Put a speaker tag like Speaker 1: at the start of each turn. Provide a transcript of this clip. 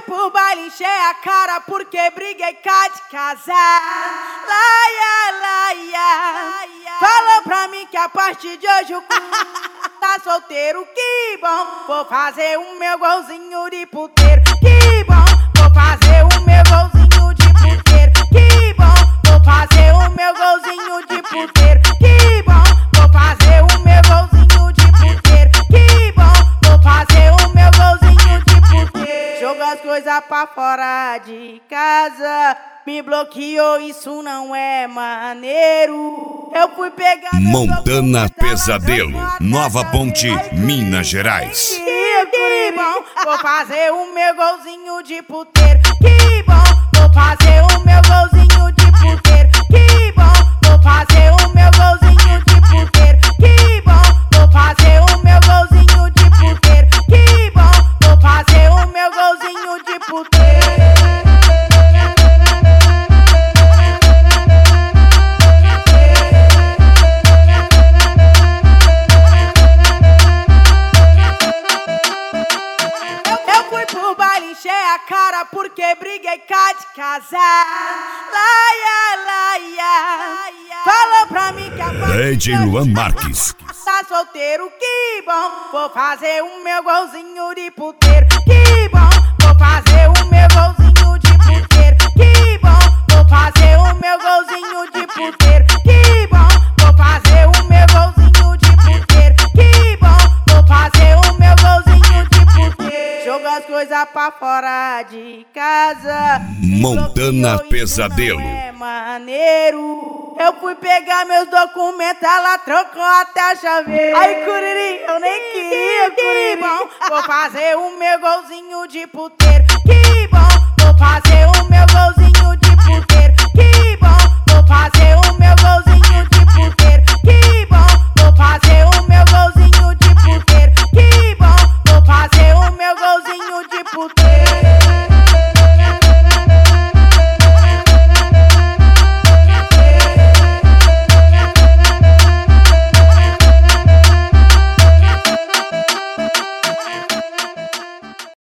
Speaker 1: pro baile, encher a cara porque briguei cá de casar. Laia, laia. Falou pra mim que a partir de hoje o tá solteiro, que bom. Vou fazer o meu golzinho de puteiro, que bom. Vou fazer o meu golzinho de puteiro, que bom. Vou fazer o meu golzinho de puteiro, que bom. Vou fazer o meu golzinho de puteiro, que bom. Vou fazer o meu golzinho de puteiro. Joga as coisas pra fora de casa, me bloqueou, isso não é maneiro. Eu fui pegar
Speaker 2: Montana Pesadelo, Nova Ponte, Minas Gerais.
Speaker 1: Que bom, vou fazer o meu golzinho de puteiro, que bom. Vou fazer o meu golzinho de puteiro, que bom. Vou fazer o meu golzinho de puteiro, que bom. Vou fazer o meu golzinho de puteiro, que bom. Vou fazer o meu golzinho de puteiro. Encher a cara porque briguei cá de casar. Laia, laia. Falou pra mim que a
Speaker 2: DJ Luan Marques
Speaker 1: tá solteiro, que bom. Vou fazer o meu golzinho de puteiro, que bom. Vou fazer o meu golzinho de puteiro, que bom. Vou fazer o meu golzinho de puteiro, que bom. Vou fazer o meu golzinho de puteiro, que bom. Vou fazer o meu golzinho de puteiro. Joga as coisas pra fora de casa,
Speaker 2: Montana Pesadelo.
Speaker 1: É maneiro. Eu fui pegar meus documentos, ela trocou até a chave. Ai, Curirim, eu nem queria, que bom. Vou fazer o meu golzinho de puteiro, que bom. Vou fazer o meu golzinho